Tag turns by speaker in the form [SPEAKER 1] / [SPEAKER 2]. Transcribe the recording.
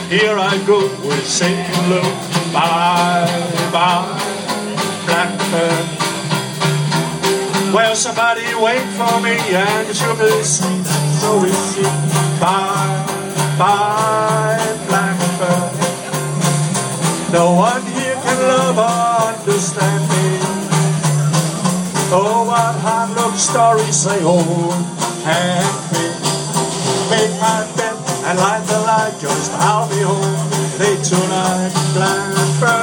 [SPEAKER 1] Here I go with sinking low. Bye, bye, blackbird. Well, somebody wait for me and the sugar is sweet, so is she. Bye, bye, blackbird. No one here can love or understand me. Oh, what hard look stories say, oh, and me. Make my bed and light the light, just I'll be home late tonight, blackbird.